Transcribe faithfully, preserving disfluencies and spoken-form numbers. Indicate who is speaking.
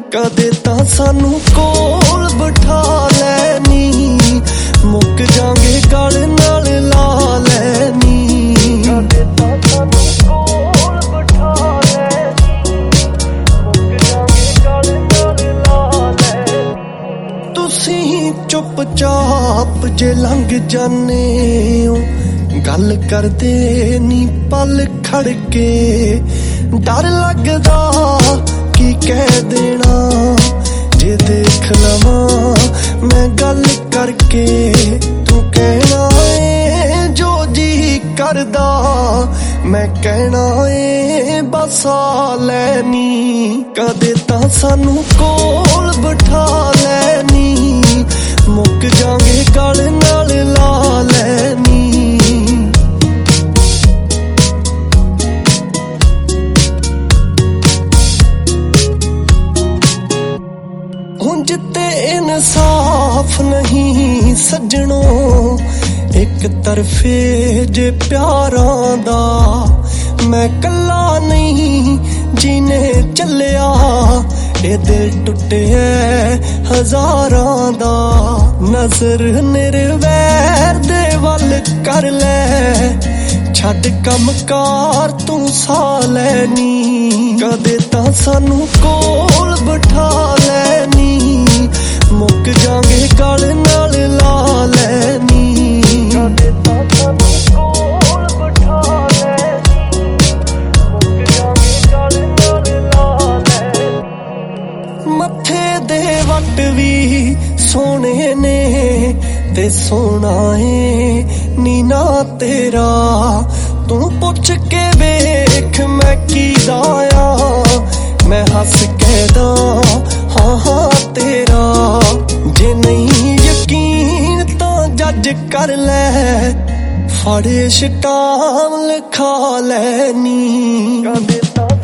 Speaker 1: कदे तां सानू कोल बिठा लैनी, मुक जांगे गल नाल ला लैनी। कदे तां सानू कोल बिठा लैनी, मुक जांगे गल नाल ला लैनी। तुसी चुपचाप जे लंघ जाने हो, गल करदे नी पल खड़के, डर लगदा की कह देना जे देख लवां मैं गल करके। तू कहना है जो जी करदा, मैं कहना है बस आ लैनी। कदे तां सानू कोल बिठा लैनी, मुक जांगे गल नाल ला लैनी। हुंज ते इंसाफ नहीं सज्जनों, एक तरफे जे प्यारां दा। मैं कल्ला नहीं जीने चलिया, ए दिल टुटे हजारां दा। नजर निर्वैर दे वल कर ले, छड़ कम कार तू सा लैनी। कदे तां सानू कोल बिठा लैनी, मुक जांगे गल नाल ला लैनी। कदे तां सानू कोल बिठा लैनी, मुक जांगे गल नाल ला लैनी। मत्थे दे वट भी सोने ने ते सोना है नीना तेरा। तू पुछ के वेख मैं की दाया, मैं हस के दा हाँ हाँ तेरा। जे नहीं यकीन तां जज कर ले, फड़े शटाम लिखा लैनी।